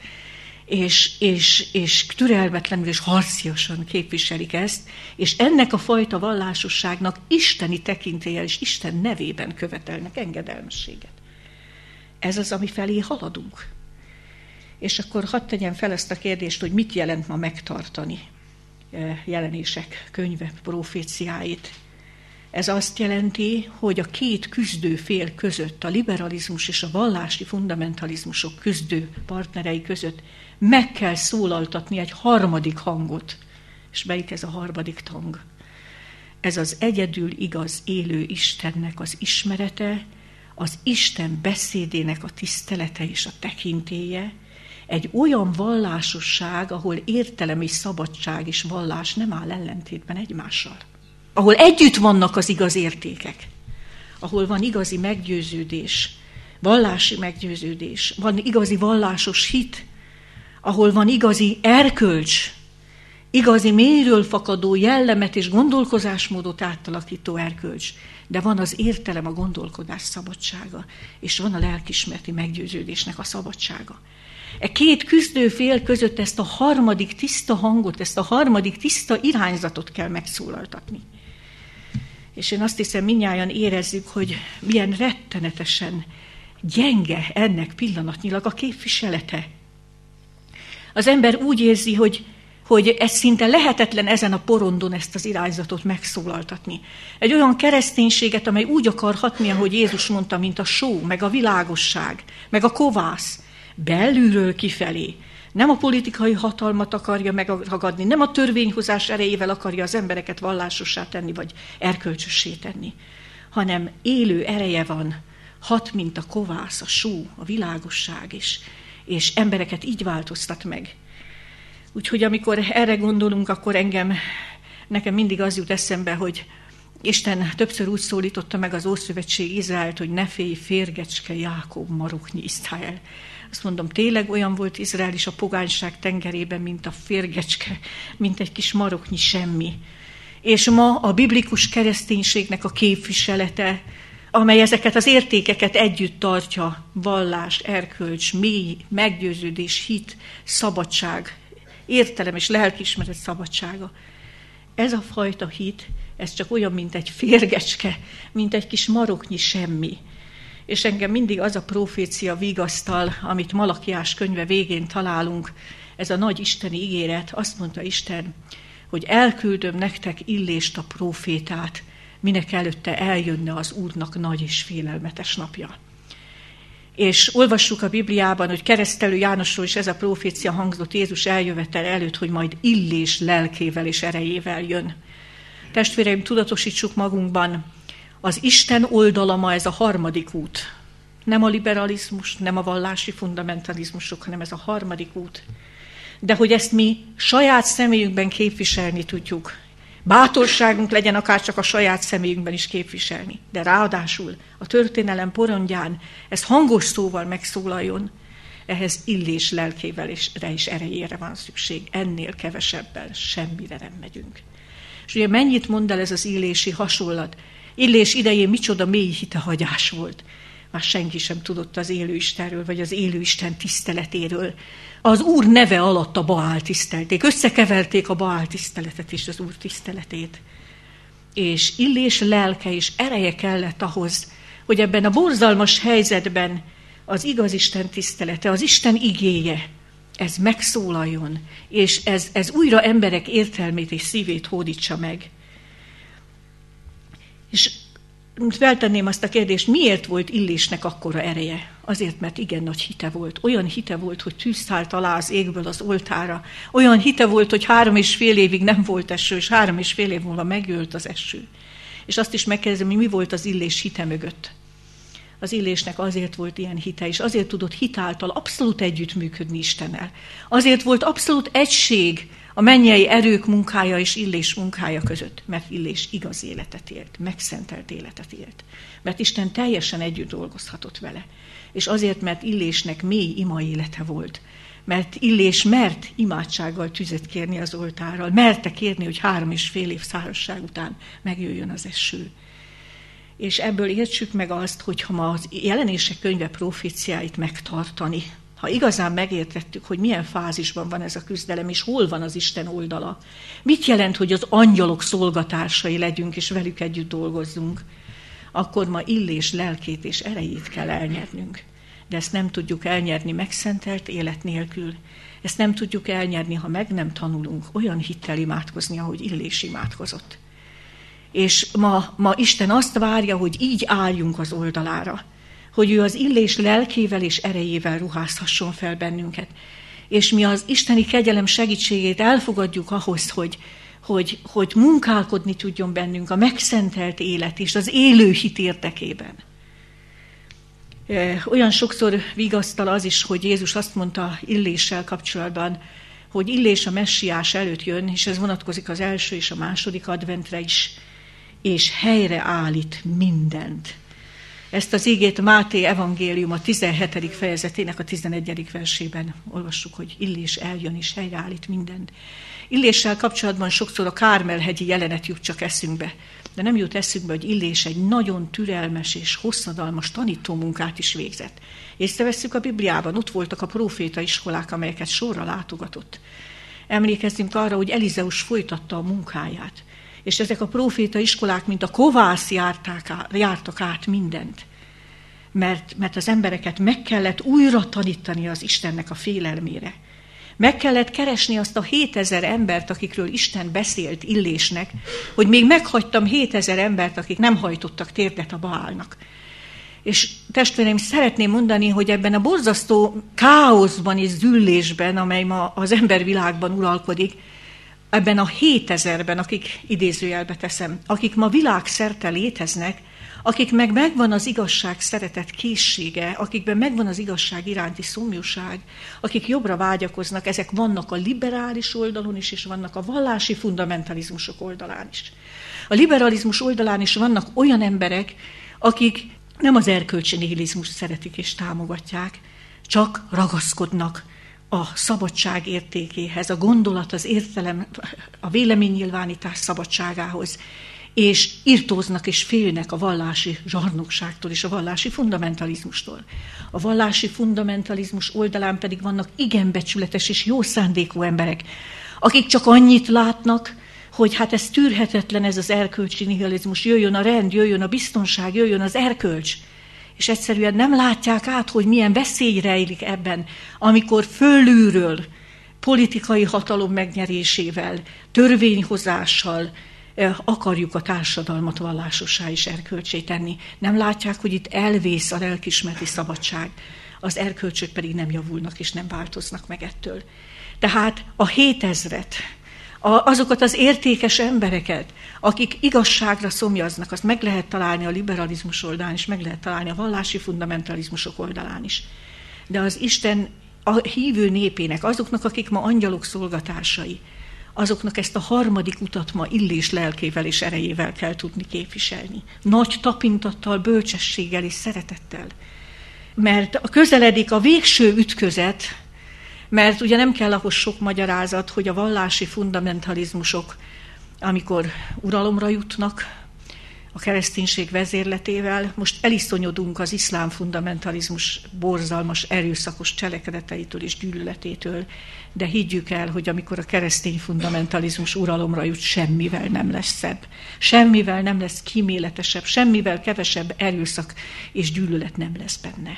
és türelmetlenül és harciasan képviselik ezt, és ennek a fajta vallásosságnak isteni tekintéllyel és Isten nevében követelnek engedelmességet. Ez az, ami felé haladunk. És akkor hadd tegyem fel ezt a kérdést, hogy mit jelent ma megtartani Jelenések könyve proféciáit. Ez azt jelenti, hogy a két küzdő fél között, a liberalizmus és a vallási fundamentalizmusok küzdő partnerei között meg kell szólaltatni egy harmadik hangot. És melyik ez a harmadik hang? Ez az egyedül igaz élő Istennek az ismerete, az Isten beszédének a tisztelete és a tekintélye, egy olyan vallásosság, ahol értelem és szabadság és vallás nem áll ellentétben egymással. Ahol együtt vannak az igaz értékek, ahol van igazi meggyőződés, vallási meggyőződés, van igazi vallásos hit, ahol van igazi erkölcs, igazi mélyről fakadó jellemet és gondolkozásmódot átalakító erkölcs, de van az értelem, a gondolkodás szabadsága, és van a lelkiismereti meggyőződésnek a szabadsága. E két küzdőfél között ezt a harmadik tiszta hangot, ezt a harmadik tiszta irányzatot kell megszólaltatni. És én azt hiszem, mindnyájan érezzük, hogy milyen rettenetesen gyenge ennek pillanatnyilag a képviselete. Az ember úgy érzi, hogy ez szinte lehetetlen ezen a porondon ezt az irányzatot megszólaltatni. Egy olyan kereszténységet, amely úgy akar hatni, ahogy Jézus mondta, mint a só, meg a világosság, meg a kovász, belülről kifelé. Nem a politikai hatalmat akarja megragadni, nem a törvényhozás erejével akarja az embereket vallásossá tenni, vagy erkölcsössé tenni, hanem élő ereje van, hat, mint a kovász, a só, a világosság, és embereket így változtat meg. Úgyhogy amikor erre gondolunk, akkor nekem mindig az jut eszembe, hogy Isten többször úgy szólította meg az Ószövetség Izraelt, hogy ne félj, férgecske Jákob, maroknyi Izrael. Azt mondom, tényleg olyan volt Izrael is a pogányság tengerében, mint a férgecske, mint egy kis maroknyi semmi. És ma a biblikus kereszténységnek a képviselete, amely ezeket az értékeket együtt tartja, vallás, erkölcs, mély, meggyőződés, hit, szabadság, értelem és lelkiismeret szabadsága. Ez a fajta hit, ez csak olyan, mint egy férgecske, mint egy kis maroknyi semmi. És engem mindig az a profécia vigasztal, amit Malakiás könyve végén találunk, ez a nagy isteni ígéret, azt mondta Isten, hogy elküldöm nektek Illést a prófétát, minek előtte eljönne az Úrnak nagy és félelmetes napja. És olvassuk a Bibliában, hogy Keresztelő Jánosról is ez a profécia hangzott Jézus eljövetel előtt, hogy majd Illés lelkével és erejével jön. Testvéreim, tudatosítsuk magunkban, az Isten oldala ma ez a harmadik út. Nem a liberalizmus, nem a vallási fundamentalizmusok, hanem ez a harmadik út. De hogy ezt mi saját személyünkben képviselni tudjuk, bátorságunk legyen akár csak a saját személyünkben is képviselni, de ráadásul a történelem porondján ez hangos szóval megszólaljon, ehhez Illés lelkével és erejére van szükség. Ennél kevesebben semmire nem megyünk. És ugye mennyit mond el ez az illési hasonlat? Illés idején micsoda mély hitehagyás volt. Már senki sem tudott az élő Istenről, vagy az élő Isten tiszteletéről. Az Úr neve alatt a Baál tisztelték. Összekeverték a Baál tiszteletet és az Úr tiszteletét. És Illés lelke és ereje kellett ahhoz, hogy ebben a borzalmas helyzetben az igaz Isten tisztelete, az Isten igéje, ez megszólaljon, és ez újra emberek értelmét és szívét hódítsa meg. És feltenném azt a kérdést, miért volt Illésnek akkora ereje? Azért, mert igen nagy hite volt. Olyan hite volt, hogy tűz szállt alá az égből az oltára. Olyan hite volt, hogy 3,5 évig nem volt eső, és 3,5 év múlva megölt az eső. És azt is megkérdezem, hogy mi volt az Illés hite mögött. Az Illésnek azért volt ilyen hite, és azért tudott hitáltal abszolút együttműködni Istennel. Azért volt abszolút egység a mennyei erők munkája és Illés munkája között, mert Illés igaz életet élt, megszentelt életet élt. Mert Isten teljesen együtt dolgozhatott vele. És azért, mert Illésnek mély ima élete volt. Mert Illés mert imádsággal tüzet kérni az oltárral, merte kérni, hogy 3,5 év szárazság után megjöjjön az eső. És ebből értsük meg azt, hogy ha ma az Jelenések könyve proféciáit megtartani, ha igazán megértettük, hogy milyen fázisban van ez a küzdelem, és hol van az Isten oldala, mit jelent, hogy az angyalok szolgatársai legyünk, és velük együtt dolgozzunk, akkor ma Illés lelkét és erejét kell elnyernünk. De ezt nem tudjuk elnyerni megszentelt élet nélkül. Ezt nem tudjuk elnyerni, ha meg nem tanulunk olyan hittel imádkozni, ahogy Illés imádkozott. És ma Isten azt várja, hogy így álljunk az oldalára, hogy ő az Illés lelkével és erejével ruházhasson fel bennünket. És mi az isteni kegyelem segítségét elfogadjuk ahhoz, hogy munkálkodni tudjon bennünk a megszentelt élet és az élő hit érdekében. Olyan sokszor vigasztal az is, hogy Jézus azt mondta Illéssel kapcsolatban, hogy Illés a messiás előtt jön, és ez vonatkozik az első és a második adventre is, és helyreállít mindent. Ezt az igét Máté evangélium a 17. fejezetének a 11. versében olvassuk, hogy Illés eljön és helyreállít mindent. Illéssel kapcsolatban sokszor a Kármel-hegyi jelenet jut csak eszünkbe, de nem jut eszünkbe, hogy Illés egy nagyon türelmes és hosszadalmas tanítómunkát is végzett. Észrevesszük a Bibliában, ott voltak a próféta iskolák, amelyeket sorra látogatott. Emlékezzünk arra, hogy Elizeus folytatta a munkáját, és ezek a próféta iskolák, mint a kovász jártak át mindent. Mert az embereket meg kellett újra tanítani az Istennek a félelmére. Meg kellett keresni azt a 7000 embert, akikről Isten beszélt Illésnek, hogy még meghagytam 7000 embert, akik nem hajtottak térdet a Baálnak. És testvéreim, szeretném mondani, hogy ebben a borzasztó káoszban és züllésben, amely ma az embervilágban uralkodik, ebben a 7000-ben, akik idézőjelbe teszem, akik ma világszerte léteznek, akik megvan az igazság szeretet készsége, akikben megvan az igazság iránti szomjúság, akik jobbra vágyakoznak, ezek vannak a liberális oldalon is, és vannak a vallási fundamentalizmusok oldalán is. A liberalizmus oldalán is vannak olyan emberek, akik nem az erkölcsi nihilizmust szeretik és támogatják, csak ragaszkodnak a szabadság értékéhez, a gondolat, az értelem, a véleménynyilvánítás szabadságához, és irtóznak és félnek a vallási zsarnokságtól és a vallási fundamentalizmustól. A vallási fundamentalizmus oldalán pedig vannak igen becsületes és jó szándékú emberek, akik csak annyit látnak, hogy hát ez tűrhetetlen, ez az erkölcsi nihilizmus, jöjjön a rend, jöjjön a biztonság, jöjjön az erkölcs. És egyszerűen nem látják át, hogy milyen veszély rejlik ebben, amikor fölülről, politikai hatalom megnyerésével, törvényhozással akarjuk a társadalmat vallásossá és erkölcsé tenni. Nem látják, hogy itt elvész a lelkiismereti szabadság, az erkölcsök pedig nem javulnak és nem változnak meg ettől. Tehát a 7000-et, azokat az értékes embereket, akik igazságra szomjaznak, azt meg lehet találni a liberalizmus oldalán is, meg lehet találni a vallási fundamentalizmusok oldalán is. De az Isten a hívő népének, azoknak, akik ma angyalok szolgatársai, azoknak ezt a harmadik utat ma Illés lelkével és erejével kell tudni képviselni. Nagy tapintattal, bölcsességgel és szeretettel. Mert közeledik a végső ütközet, mert ugye nem kell ahhoz sok magyarázat, hogy a vallási fundamentalizmusok, amikor uralomra jutnak a kereszténység vezérletével, most eliszonyodunk az iszlám fundamentalizmus borzalmas, erőszakos cselekedeteitől és gyűlöletétől, de higgyük el, hogy amikor a keresztény fundamentalizmus uralomra jut, semmivel nem lesz szebb, semmivel nem lesz kíméletesebb, semmivel kevesebb erőszak és gyűlölet nem lesz benne.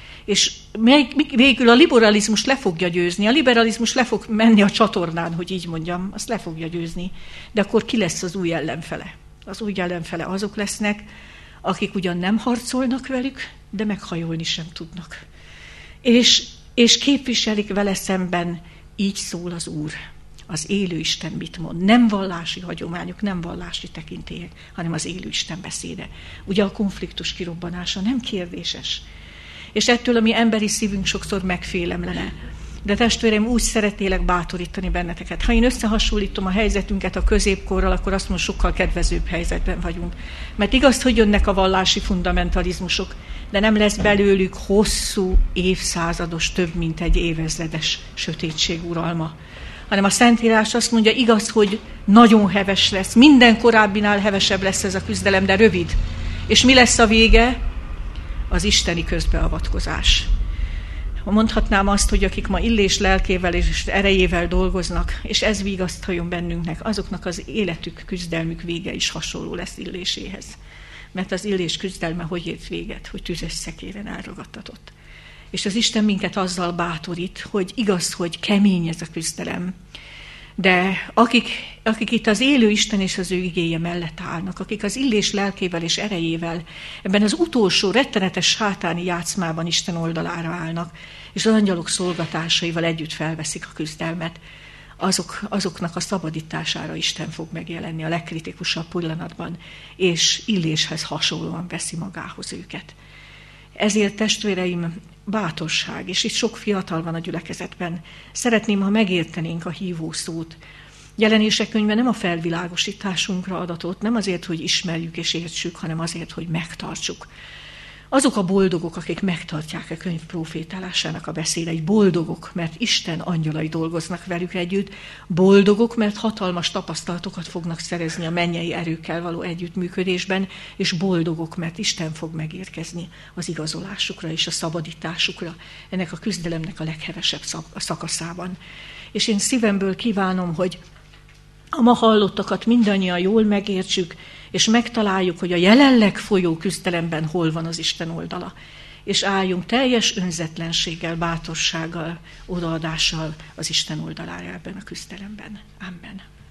És végül a liberalizmus le fogja győzni, a liberalizmus le fog menni a csatornán, hogy így mondjam, azt le fogja győzni, de akkor ki lesz az új ellenfele? Az új ellenfele azok lesznek, akik ugyan nem harcolnak velük, de meghajolni sem tudnak. És képviselik vele szemben, így szól az Úr. az élő Isten mit mond. Nem vallási hagyományok, nem vallási tekintélyek, hanem az élő Isten beszéde. Ugye a konfliktus kirobbanása nem kérdéses. És ettől a mi emberi szívünk sokszor megfélemlene. De testvérem, úgy szeretnélek bátorítani benneteket. Ha én összehasonlítom a helyzetünket a középkorral, akkor azt mondom, sokkal kedvezőbb helyzetben vagyunk. Mert igaz, hogy jönnek a vallási fundamentalizmusok, de nem lesz belőlük hosszú, évszázados, több mint egy évezredes sötétség uralma. Hanem a Szentírás azt mondja, igaz, hogy nagyon heves lesz, minden korábbinál hevesebb lesz ez a küzdelem, de rövid. És mi lesz a vége? Az isteni közbeavatkozás. Mondhatnám azt, hogy akik ma Illés lelkével és erejével dolgoznak, és ez vigasztaljon bennünknek, azoknak az életük, küzdelmük vége is hasonló lesz Illéséhez. Mert az Illés küzdelme hogy ért véget? Hogy tüzes szekéren elragadtatott. És az Isten minket azzal bátorít, hogy igaz, hogy kemény ez a küzdelem, de akik itt az élő Isten és az ő igéje mellett állnak, akik az Illés lelkével és erejével ebben az utolsó rettenetes sátáni játszmában Isten oldalára állnak, és az angyalok szolgatásaival együtt felveszik a küzdelmet, azoknak a szabadítására Isten fog megjelenni a legkritikusabb pillanatban, és Illéshez hasonlóan veszi magához őket. Ezért, testvéreim, bátorság, és itt sok fiatal van a gyülekezetben. Szeretném, ha megértenénk a hívó szót. Jelenések könyve nem a felvilágosításunkra adatot, nem azért, hogy ismerjük és értsük, hanem azért, hogy megtartsuk. Azok a boldogok, akik megtartják a könyv profétálásának a beszédeit, boldogok, mert Isten angyalai dolgoznak velük együtt, boldogok, mert hatalmas tapasztalatokat fognak szerezni a mennyei erőkkel való együttműködésben, és boldogok, mert Isten fog megérkezni az igazolásukra és a szabadításukra, ennek a küzdelemnek a leghevesebb szakaszában. És én szívemből kívánom, hogy a ma hallottakat mindannyian jól megértsük, és megtaláljuk, hogy a jelenleg folyó küzdelemben hol van az Isten oldala. És álljunk teljes önzetlenséggel, bátorsággal, odaadással az Isten oldalára ebben a küzdelemben. Amen.